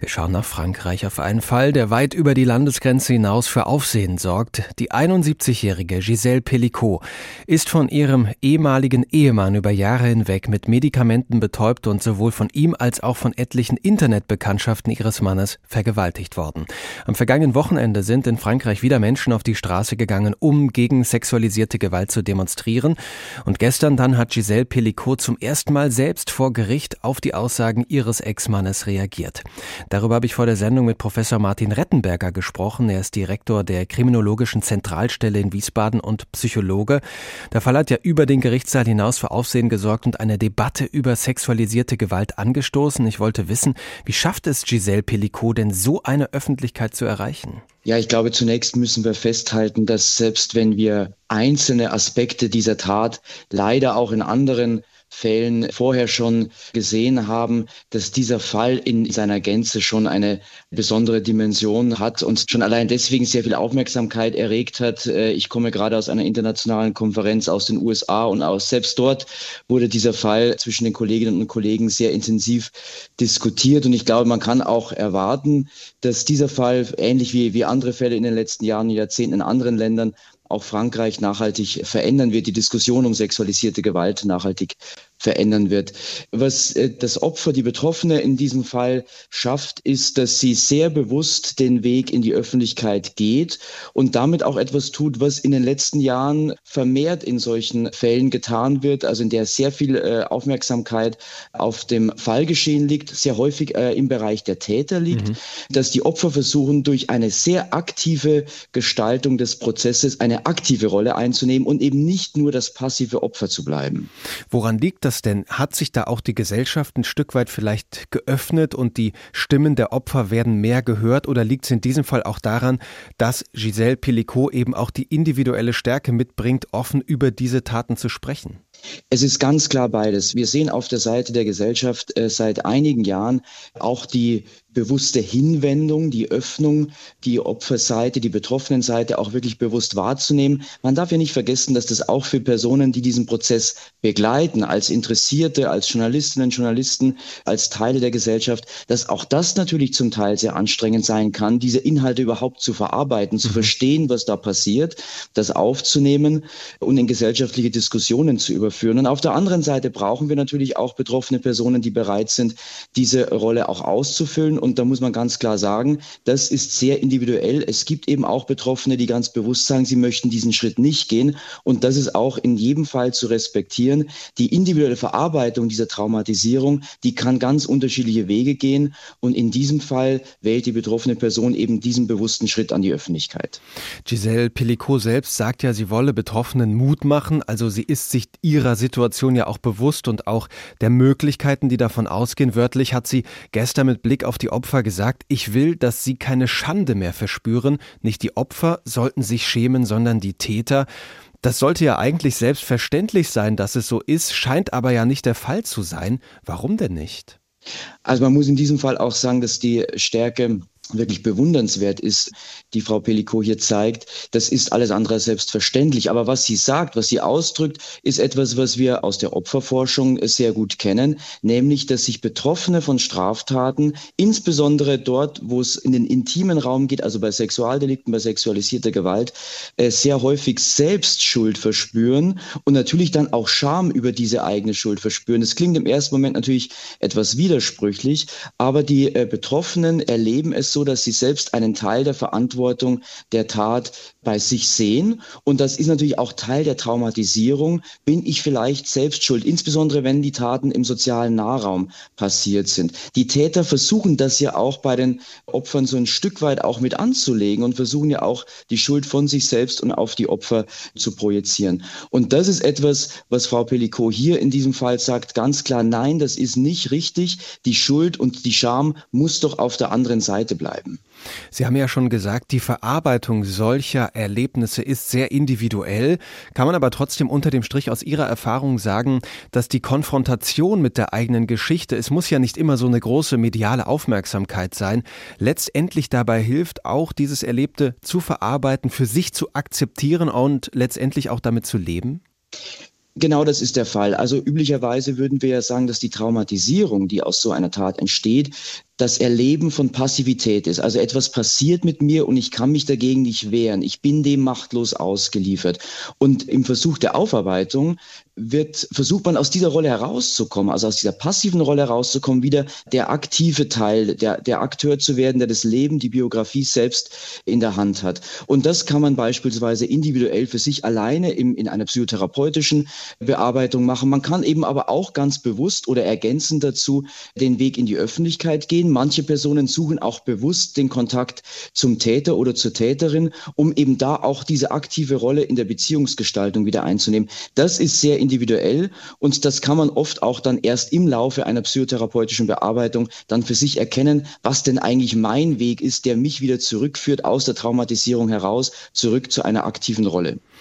Wir schauen nach Frankreich auf einen Fall, der weit über die Landesgrenze hinaus für Aufsehen sorgt. Die 71-jährige Gisèle Pelicot ist von ihrem ehemaligen Ehemann über Jahre hinweg mit Medikamenten betäubt und sowohl von ihm als auch von etlichen Internetbekanntschaften ihres Mannes vergewaltigt worden. Am vergangenen Wochenende sind in Frankreich wieder Menschen auf die Straße gegangen, um gegen sexualisierte Gewalt zu demonstrieren. Und gestern dann hat Gisèle Pelicot zum ersten Mal selbst vor Gericht auf die Aussagen ihres Ex-Mannes reagiert. Darüber habe ich vor der Sendung mit Professor Martin Rettenberger gesprochen. Er ist Direktor der Kriminologischen Zentralstelle in Wiesbaden und Psychologe. Der Fall hat ja über den Gerichtssaal hinaus für Aufsehen gesorgt und eine Debatte über sexualisierte Gewalt angestoßen. Ich wollte wissen, wie schafft es Gisèle Pelicot denn, so eine Öffentlichkeit zu erreichen? Ja, ich glaube, zunächst müssen wir festhalten, dass selbst wenn wir einzelne Aspekte dieser Tat leider auch in anderen Fällen vorher schon gesehen haben, dass dieser Fall in seiner Gänze schon eine besondere Dimension hat und schon allein deswegen sehr viel Aufmerksamkeit erregt hat. Ich komme gerade aus einer internationalen Konferenz aus den USA und selbst dort wurde dieser Fall zwischen den Kolleginnen und Kollegen sehr intensiv diskutiert. Und ich glaube, man kann auch erwarten, dass dieser Fall ähnlich wie andere Fälle in den letzten Jahren und Jahrzehnten in anderen Ländern auch Frankreich nachhaltig verändern wird, die Diskussion um sexualisierte Gewalt nachhaltig verändern wird. Was das Opfer, die Betroffene in diesem Fall schafft, ist, dass sie sehr bewusst den Weg in die Öffentlichkeit geht und damit auch etwas tut, was in den letzten Jahren vermehrt in solchen Fällen getan wird, also in der sehr viel Aufmerksamkeit auf dem Fallgeschehen liegt, sehr häufig im Bereich der Täter liegt, dass die Opfer versuchen, durch eine sehr aktive Gestaltung des Prozesses eine aktive Rolle einzunehmen und eben nicht nur das passive Opfer zu bleiben. Woran liegt das denn? Hat sich da auch die Gesellschaft ein Stück weit vielleicht geöffnet und die Stimmen der Opfer werden mehr gehört, oder liegt es in diesem Fall auch daran, dass Gisèle Pelicot eben auch die individuelle Stärke mitbringt, offen über diese Taten zu sprechen? Es ist ganz klar beides. Wir sehen auf der Seite der Gesellschaft seit einigen Jahren auch die bewusste Hinwendung, die Öffnung, die Opferseite, die Betroffenenseite auch wirklich bewusst wahrzunehmen. Man darf ja nicht vergessen, dass das auch für Personen, die diesen Prozess begleiten, als Interessierte, als Journalistinnen, Journalisten, als Teile der Gesellschaft, dass auch das natürlich zum Teil sehr anstrengend sein kann, diese Inhalte überhaupt zu verarbeiten, zu verstehen, was da passiert, das aufzunehmen und in gesellschaftliche Diskussionen zu überführen. Und auf der anderen Seite brauchen wir natürlich auch betroffene Personen, die bereit sind, diese Rolle auch auszufüllen. Und da muss man ganz klar sagen, das ist sehr individuell. Es gibt eben auch Betroffene, die ganz bewusst sagen, sie möchten diesen Schritt nicht gehen. Und das ist auch in jedem Fall zu respektieren. Die individuelle Verarbeitung dieser Traumatisierung, die kann ganz unterschiedliche Wege gehen. Und in diesem Fall wählt die betroffene Person eben diesen bewussten Schritt an die Öffentlichkeit. Gisèle Pelicot selbst sagt ja, sie wolle Betroffenen Mut machen. Also sie ist sich ihrer Situation ja auch bewusst und auch der Möglichkeiten, die davon ausgehen. Wörtlich hat sie gestern mit Blick auf die Opfer gesagt: Ich will, dass sie keine Schande mehr verspüren. Nicht die Opfer sollten sich schämen, sondern die Täter. Das sollte ja eigentlich selbstverständlich sein, dass es so ist, scheint aber ja nicht der Fall zu sein. Warum denn nicht? Also man muss in diesem Fall auch sagen, dass die Stärke wirklich bewundernswert ist, die Frau Pelicot hier zeigt. Das ist alles andere als selbstverständlich. Aber was sie sagt, was sie ausdrückt, ist etwas, was wir aus der Opferforschung sehr gut kennen, nämlich, dass sich Betroffene von Straftaten, insbesondere dort, wo es in den intimen Raum geht, also bei Sexualdelikten, bei sexualisierter Gewalt, sehr häufig selbst Schuld verspüren und natürlich dann auch Scham über diese eigene Schuld verspüren. Das klingt im ersten Moment natürlich etwas widersprüchlich, aber die Betroffenen erleben es so, dass sie selbst einen Teil der Verantwortung der Tat bei sich sehen. Und das ist natürlich auch Teil der Traumatisierung. Bin ich vielleicht selbst schuld, insbesondere wenn die Taten im sozialen Nahraum passiert sind. Die Täter versuchen das ja auch bei den Opfern so ein Stück weit auch mit anzulegen und versuchen ja auch die Schuld von sich selbst und auf die Opfer zu projizieren. Und das ist etwas, was Frau Pelicot hier in diesem Fall sagt, ganz klar: Nein, das ist nicht richtig. Die Schuld und die Scham muss doch auf der anderen Seite bleiben. Sie haben ja schon gesagt, die Verarbeitung solcher Erlebnisse ist sehr individuell. Kann man aber trotzdem unter dem Strich aus Ihrer Erfahrung sagen, dass die Konfrontation mit der eigenen Geschichte, es muss ja nicht immer so eine große mediale Aufmerksamkeit sein, letztendlich dabei hilft, auch dieses Erlebte zu verarbeiten, für sich zu akzeptieren und letztendlich auch damit zu leben? Genau, das ist der Fall. Also üblicherweise würden wir ja sagen, dass die Traumatisierung, die aus so einer Tat entsteht, das Erleben von Passivität ist. Also etwas passiert mit mir und ich kann mich dagegen nicht wehren. Ich bin dem machtlos ausgeliefert. Und im Versuch der Aufarbeitung versucht man aus dieser Rolle herauszukommen, also aus dieser passiven Rolle herauszukommen, wieder der aktive Teil, der Akteur zu werden, der das Leben, die Biografie selbst in der Hand hat. Und das kann man beispielsweise individuell für sich alleine in einer psychotherapeutischen Bearbeitung machen. Man kann eben aber auch ganz bewusst oder ergänzend dazu den Weg in die Öffentlichkeit gehen. Manche Personen suchen auch bewusst den Kontakt zum Täter oder zur Täterin, um eben da auch diese aktive Rolle in der Beziehungsgestaltung wieder einzunehmen. Das ist sehr individuell und das kann man oft auch dann erst im Laufe einer psychotherapeutischen Bearbeitung dann für sich erkennen, was denn eigentlich mein Weg ist, der mich wieder zurückführt aus der Traumatisierung heraus, zurück zu einer aktiven Rolle.